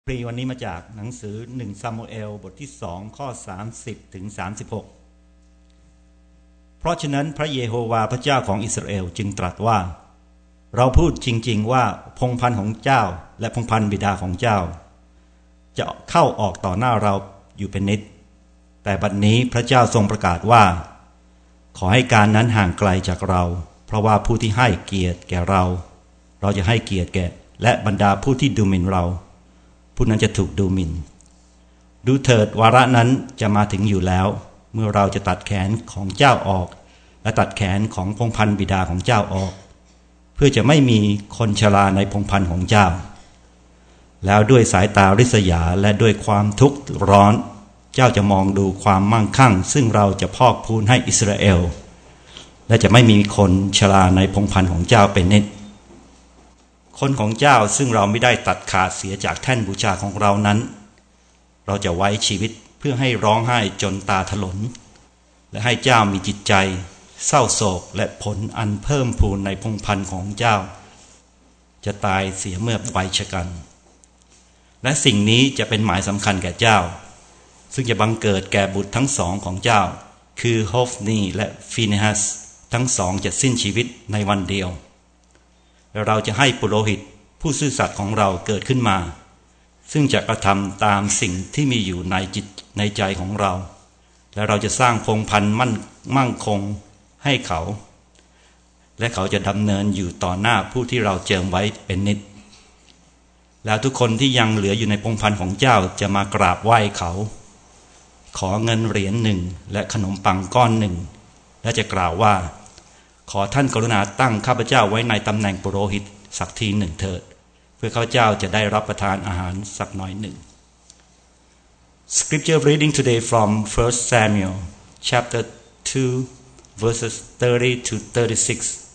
ปรีวันนี้มาจากหนังสือ1ซามูเอลบทที่2ข้อ30ถึง36เพราะฉะนั้นพระเยโฮวาห์พระเจ้าของอิสราเอลจึงตรัสว่าเราพูดจริงๆว่าพงศ์พันธุ์ของเจ้าและพงศ์พันธุ์บิดาของเจ้าจะเข้าออกต่อหน้าเราอยู่เป็นนิจแต่บัดนี้พระเจ้าทรงประกาศว่าขอให้การนั้นห่างไกลจากเราเพราะว่าผู้ที่ให้เกียรติแก่เราจะให้เกียรติแก่และบรรดาผู้ที่ดูหมิ่นเราผู้นั้นจะถูกดูหมิ่นดูเถิดวาระนั้นจะมาถึงอยู่แล้วเมื่อเราจะตัดแขนของเจ้าออกและตัดแขนของพงศ์พันธุ์บิดาของเจ้าออกเพื่อจะไม่มีคนชราในพงศ์พันธุ์ของเจ้าแล้วด้วยสายตาริษยาและด้วยความทุกข์ร้อนเจ้าจะมองดูความมั่งคั่งซึ่งเราจะพอกพูนให้อิสราเอลและจะไม่มีคนชราในพงศ์พันธุ์ของเจ้าเป็นนิจคนของเจ้าซึ่งเราไม่ได้ตัดขาดเสียจากแท่นบูชาของเรานั้นเราจะไว้ชีวิตเพื่อให้ร้องไห้จนตาถลนและให้เจ้ามีจิตใจเศร้าโศกและผลอันเพิ่มพูนในพงศ์พันธุ์ของเจ้าจะตายเสียเมื่อวัยชกันและสิ่งนี้จะเป็นหมายสำคัญแก่เจ้าซึ่งจะบังเกิดแก่บุตรทั้งสองของเจ้าคือโฮฟนีและฟิเนฮัสทั้งสองจะสิ้นชีวิตในวันเดียวและเราจะให้ปุโรหิตผู้ซื่อสัตย์ของเราเกิดขึ้นมาซึ่งจะกระทำตามสิ่งที่มีอยู่ในจิตในใจของเราและเราจะสร้างพงศ์พันธุ์มั่งคงให้เขาและเขาจะดำเนินอยู่ต่อหน้าผู้ที่เราเจิมไว้เป็นนิจแล้วทุกคนที่ยังเหลืออยู่ในพงศ์พันธุ์ของเจ้าจะมากราบไหว้เขาขอเงินเหรียญหนึ่งและขนมปังก้อนหนึ่งและจะกล่าวว่าขอท่านกรุณาตั้งข้าพเจ้าไว้ในตำแหน่งปุโรหิตสักทีหนึ่งเถิดเพื่อข้าพเจ้าจะได้รับประทานอาหารสักน้อยหนึ่ง Scripture reading today from 1 Samuel chapter 2 verses 30 to 36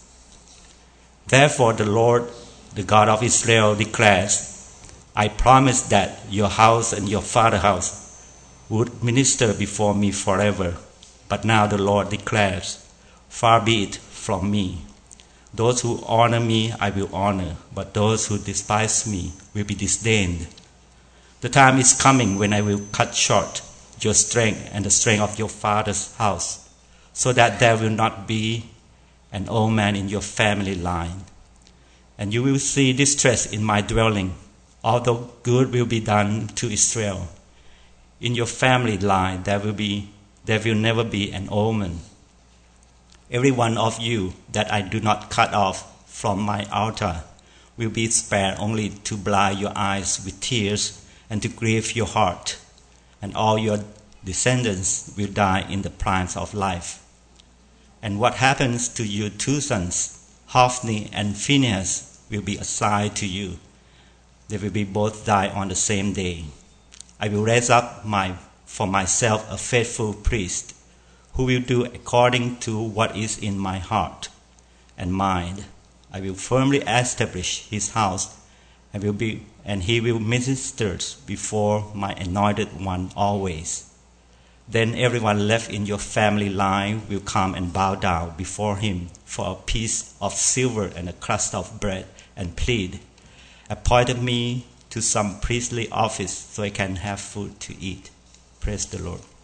Therefore the Lord the God of Israel declares I promised that your house and your father's house would minister before me forever but now the Lord declares Far be it from me. Those who honor me I will honor, but those who despise me will be disdained. The time is coming when I will cut short your strength and the strength of your father's house, so that there will not be an old man in your family line. And you will see distress in my dwelling, although good will be done to Israel. In your family line there will never be an old man.Every one of you that I do not cut off from my altar will be spared only to blind your eyes with tears and to grieve your heart, and all your descendants will die in the prime of life. And what happens to your two sons, Hophni and Phinehas, will be assigned to you. They will be both die on the same day. I will raise up for myself a faithful priest,who will do according to what is in my heart and mind. I will firmly establish his house and he will minister before my anointed one always. Then everyone left in your family line will come and bow down before him for a piece of silver and a crust of bread and plead, Appoint me to some priestly office so I can have food to eat. Praise the Lord.